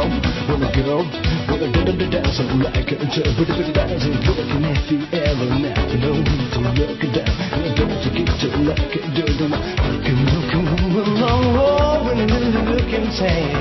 go, wanna go, wanna go to the dance like a pretty dance, looking at the air now, no need to look down, and don't forget to like it, do the look along, when you look and say,